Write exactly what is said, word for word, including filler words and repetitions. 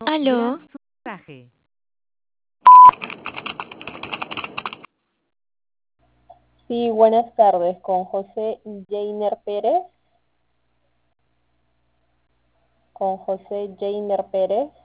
Aló, Sí, buenas tardes, con José Jainer Pérez. Con José Jainer Pérez.